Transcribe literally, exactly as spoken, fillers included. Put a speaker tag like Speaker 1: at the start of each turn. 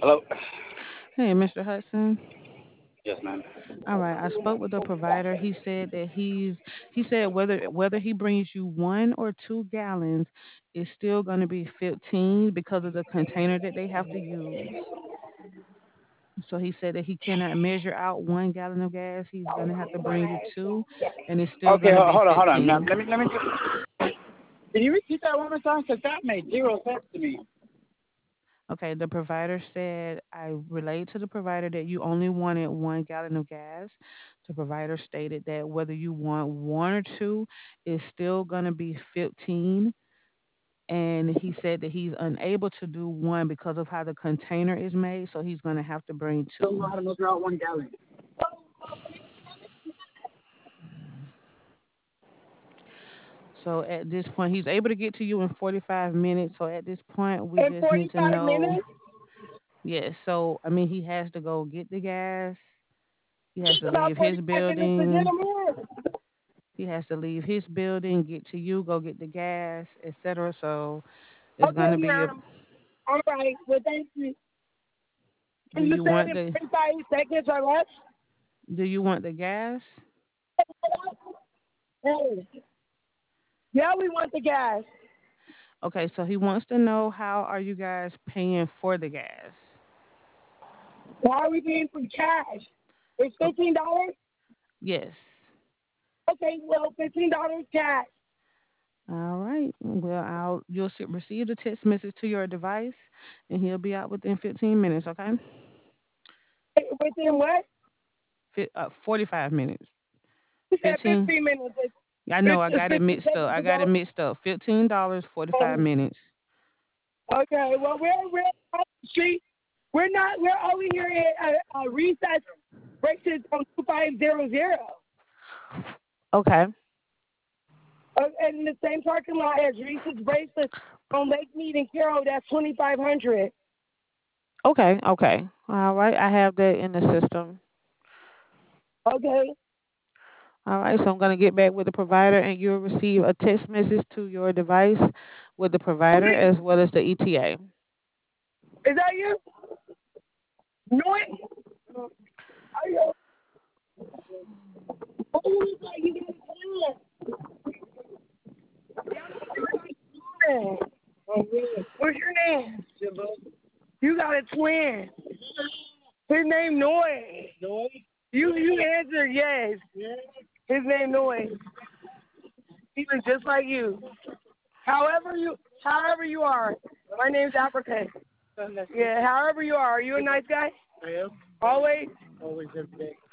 Speaker 1: Hello?
Speaker 2: Hey, mister Hudson.
Speaker 1: Yes, ma'am.
Speaker 2: All right, I spoke with the provider. He said that he's he said whether whether he brings you one or two gallons, it's still going to be fifteen because of the container that they have to use. So he said that he cannot measure out one gallon of gas. He's going to have to bring you two, and it's still
Speaker 1: Okay,
Speaker 2: going to
Speaker 1: ho-
Speaker 2: be
Speaker 1: hold on, hold on. Now,
Speaker 2: fifteen.
Speaker 1: let me, let me. Can you repeat that one more time? Because that made zero sense to me.
Speaker 2: Okay, the provider said I relayed to the provider that you only wanted one gallon of gas. The provider stated that whether you want one or two, it's still going to be fifteen. And he said that he's unable to do one because of how the container is made, so he's going to have to bring
Speaker 1: Don't
Speaker 2: two.
Speaker 1: know how to measure out one gallon.
Speaker 2: So at this point, he's able to get to you in forty-five minutes. So at this point, we
Speaker 3: In
Speaker 2: just need to
Speaker 3: forty-five
Speaker 2: know.
Speaker 3: minutes,
Speaker 2: Yes, so I mean, he has to go get the gas. He has
Speaker 3: it's
Speaker 2: to
Speaker 3: about
Speaker 2: leave his
Speaker 3: forty-five minutes to get
Speaker 2: building.
Speaker 3: them in.
Speaker 2: He has to leave his building, get to you, go get the gas, et cetera. So it's
Speaker 3: Okay,
Speaker 2: gonna be a.
Speaker 3: ma'am. All right. Well, thank you.
Speaker 2: Do
Speaker 3: And you
Speaker 2: you
Speaker 3: said
Speaker 2: want
Speaker 3: in
Speaker 2: the
Speaker 3: forty-five seconds or less?
Speaker 2: Do you want the gas?
Speaker 3: Hey. Yeah, we want the gas.
Speaker 2: Okay, so he wants to know how are you guys paying for the gas?
Speaker 3: Why are we paying for cash? It's
Speaker 2: Oh,
Speaker 3: fifteen dollars.
Speaker 2: yes.
Speaker 3: Okay, well, fifteen dollars cash.
Speaker 2: All right. Well, I'll you'll s- receive the text message to your device, and he'll be out within fifteen minutes. Okay.
Speaker 3: Within what?
Speaker 2: Fi uh, forty-five minutes.
Speaker 3: You said
Speaker 2: fifteen.
Speaker 3: fifteen minutes. It's,
Speaker 2: I know
Speaker 3: it's,
Speaker 2: I
Speaker 3: it's
Speaker 2: got it
Speaker 3: fifteen
Speaker 2: mixed up.
Speaker 3: seconds
Speaker 2: I got it
Speaker 3: ago.
Speaker 2: mixed up. Fifteen dollars, forty-five
Speaker 3: Um,
Speaker 2: minutes.
Speaker 3: okay, well, we're we're on the street. We're not. We're over here at a, a recess braces on two five zero zero.
Speaker 2: Okay.
Speaker 3: Uh, and in the same parking lot as Reese's bracelets on Lake Mead and Carroll. That's twenty five hundred.
Speaker 2: Okay. Okay. All right. I have that in the system.
Speaker 3: Okay.
Speaker 2: All right. So I'm gonna get back with the provider, and you'll receive a text message to your device with the provider
Speaker 3: Okay.
Speaker 2: as well as the E T A.
Speaker 3: Is that you? No. Are you? Oh, you got you got a twin. What's your name? You got a twin. His name Noy. Noy? You you answered yes. His name Noy. He was just like you. However you however you are. My name's Africa. Yeah, however you are. Are you a nice guy?
Speaker 1: I am.
Speaker 3: Always?
Speaker 1: Always every day.